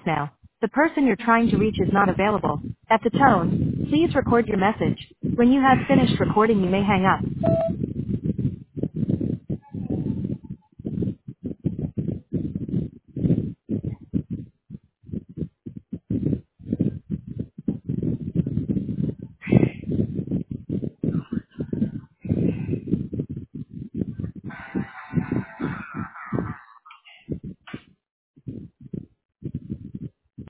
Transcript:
voicemail. The person you're trying to reach is not available. At the tone, please record your message. When you have finished recording, you may hang up.